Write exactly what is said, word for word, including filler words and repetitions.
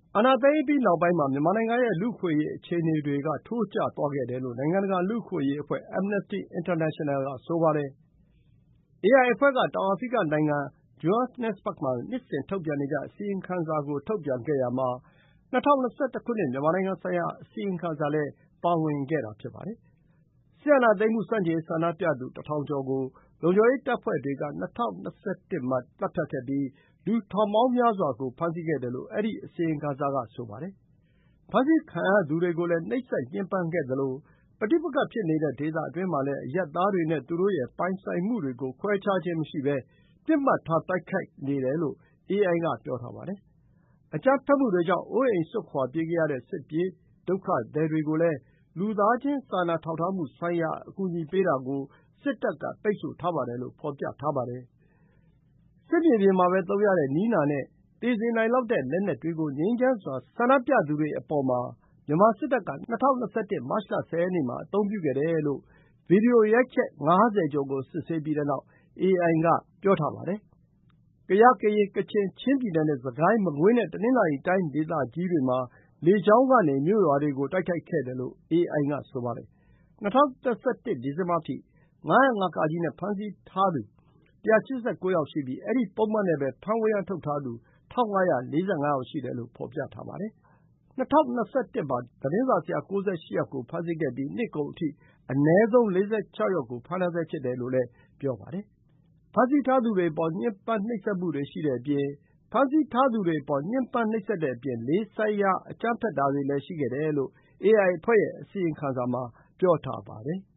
အာဏာသိမ်းပြီးနောက်ပိုင်းမှာ မြန်မာနိုင်ငံရဲ့ လူ့အခွင့်အရေး အခြေအနေတွေက ထိုးကျသွားခဲ့တယ်လို့ နိုင်ငံတကာ လူ့အခွင့်အရေးအဖွဲ့ Amnesty International က ဆိုပါတယ်။ အေအိုင် အဖွဲ့က တောင်အာဖရိကနိုင်ငံ Johannesburg မှာ နှစ်စဉ်ထုတ်ပြန်နေကျ အစီရင်ခံစာကို ထုတ်ပြန်ခဲ့ရာမှာ ၂၀၂၁ ခုနှစ် မြန်မာနိုင်ငံဆိုင်ရာ အစီရင်ခံစာလည်း ပါဝင်ခဲ့တာ ဖြစ်ပါတယ်။ စစ်အာဏာသိမ်းမှု ဆန့်ကျင်ရေး ဆန္ဒပြသူ တစ်ထောင်ကျော်ကို လုံခြုံရေးတပ်ဖွဲ့တွေက ၂၀၂၁ မှာ သတ်ဖြတ်ခဲ့ပြီး လူထောင်ပေါင်းများစွာကို ဖမ်းဆီးခဲ့တယ်လို့ အဲဒီ အစီရင်ခံစာက ဆိုပါတယ်။ ဖမ်းဆီးခံရသူတွေကိုလည်း နှိပ်စက်ညှဉ်းပန်းခဲ့သလို ပဋိပက္ခဖြစ်နေတဲ့ ဒေသအတွင်းမှာလည်း အရပ်သားတွေနဲ့ သူတို့ရဲ့ ပိုင်ဆိုင်မှုတွေကို ခွဲခြားခြင်းမရှိဘဲ ပစ်မှတ်ထား တိုက်ခိုက်နေတယ်လို့ အေအိုင် က ပြောပါတယ်။ အကြမ်းဖက်မှုတွေကြောင့် အိုးအိမ်စွန့်ခွါပြေးခဲ့ရတဲ့ စစ်ပြေးဒုက္ခသည်တွေကိုလည်း လူသားချင်း စာနာထောက်ထားမှုဆိုင်ရာ အကူအညီပေးတာကို စစ်တပ်က ပိတ်ဆို့ထားပါတယ်လို့ ဖော်ပြထားပါတယ်။ စစ်မြေပြင်မှာပဲ သုံးရတဲ့နည်းနာနဲ့ သေစေနိုင်လောက်တဲ့ လက်နက်တွေကို ငြိမ်းချမ်းစွာ ဆန္ဒပြသူတွေအပေါ်မှာ မြန်မာစစ်တပ်က ၂၀၂၁ မတ်လ ၁၀ ရက်နေ့မှာ အသုံးပြုခဲ့တယ်လို့ ဗွီဒီယိုရိုက်ချက် ၅၀ ကျော်ကို စစ်ဆေးပြီးတဲ့နောက် အေအိုင် က ပြောပါတယ်။ ကယား၊ ကရင်၊ ကချင်၊ ချင်းပြည်နယ်နဲ့ စစ်ကိုင်း၊ မကွေးနဲ့ တနင်္သာရီတိုင်းဒေသကြီးတွေမှာ လေကြောင်းကနေ မြို့ရွာတွေကို တိုက်ခိုက်ခဲ့တယ်လို့ အေအိုင် က ဆိုပါတယ်။ ၂၀၂၁ ဒီဇင်ဘာအထိ ၅၀၅ (က) နဲ့ ဖမ်းဆီးထားသူ ၁၈၉ ယောက်ရှိပြီး အဲဒီပုဒ်မနဲ့ပဲ ဖမ်းဝရမ်းထုတ်ထားသူ ၁၅၄၅ ယောက်ရှိတယ်လို့ ဖော်ပြထားပါတယ်။ ၂၀၂၁ မှာ သတင်းစာဆရာ ၉၈ ယောက်ကို ဖမ်းဆီးခဲ့ပြီး နှစ်ကုန်အထိ အနည်းဆုံး ၄၆ ယောက်ကို ဖမ်းထားဆဲဖြစ်တယ်လို့ ပြောပါတယ်။ ဖမ်းဆီးထားသူတွေအပေါ် ညှဉ်းပန်းနှိပ်စက်မှုတွေ ရှိတဲ့အပြင် ဖမ်းဆီးထားသူတွေအပေါ် ညှဉ်းပန်းနှိပ်စက်တဲ့အပြင် လေးဆိုင်ရာ အကြမ်းဖက်တာတွေလည်း ရှိခဲ့တယ်လို့ အေအိုင် အဖွဲ့ရဲ့ အစီရင်ခံစာမှာ ပြောထားပါတယ်